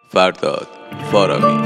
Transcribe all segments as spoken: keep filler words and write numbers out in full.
فرداد فارابی.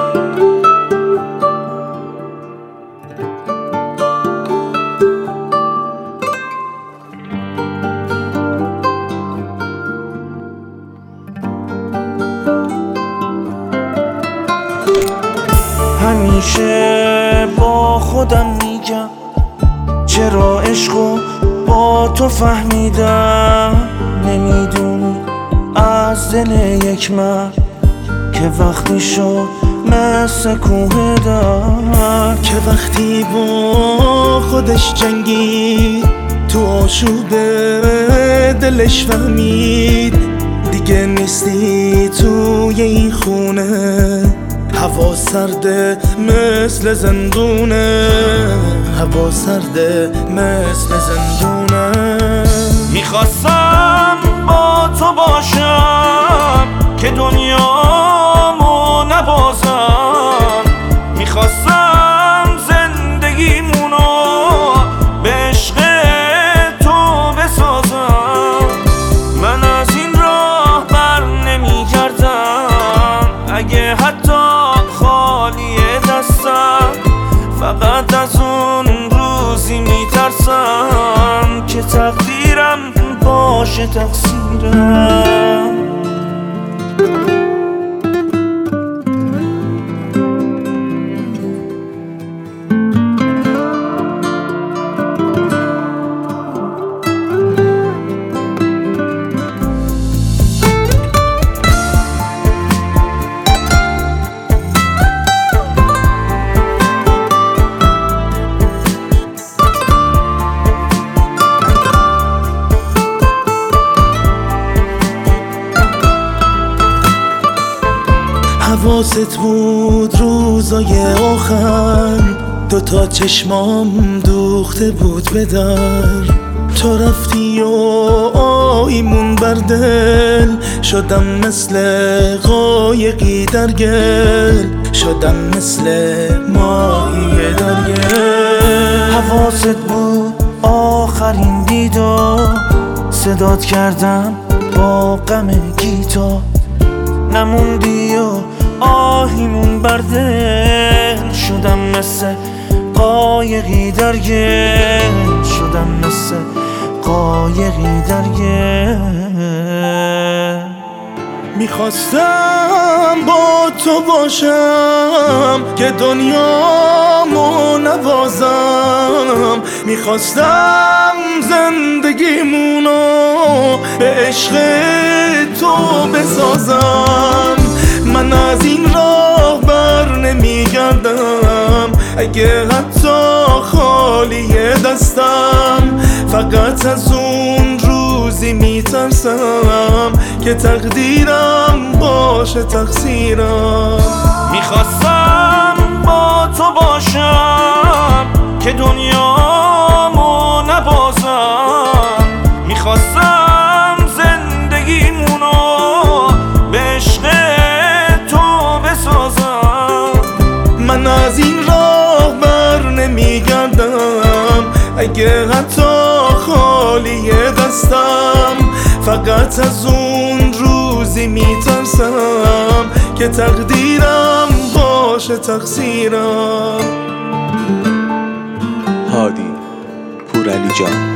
همیشه با خودم میگم چرا عشقو با تو فهمیدم. نمیدونی از دل یک مرد که وقتی شد مثل کوه درد، که وقتی با خودش جنگی تو آشوب دلش فهمید دیگه نیستی توی این خونه. هوا سرده مثل زندونه، هوا سرده مثل زندونه. میخواستم با تو باشم که دنیامو نبازم. میخواستم زندگیمونو به عشق تو بسازم. من از این راه بر نمیگردم اگه حتی خالی دستم. فقط از اون روزی میترسم که تقدیرم باشه تقصیرم. حواست بود روزای آخر، دوتا چشمام دوخته بود به در. تو رفتی و آیمون بر دل، شدم مثل قایقی در گل، شدم مثل ماهی در گل. حواست بود آخرین دیدار، صدات کردم با غم گیتار. نموندی و آهیمون بر دل، شدم مثل قایقی در گل، شدم مثل قایقی در گل. میخواستم با تو باشم که دنیامو نبازم. میخواستم زندگیمونو به عشق تو بسازم. من از این راه بر نمیگردم اگه حتی خالی دستم. فقط از اون روزی میترسم که تقدیرم باشه تقصیرم. میخواستم با تو باشم که دنیامو نبازم. میخواستم زندگیمونو به عشق تو بسازم. من از این راه بر نمیگردم اگه حتی خالی دستم. فقط از اون روزی میترسم که تقدیرم باشه تقصیرم. هادی پورعلی جان.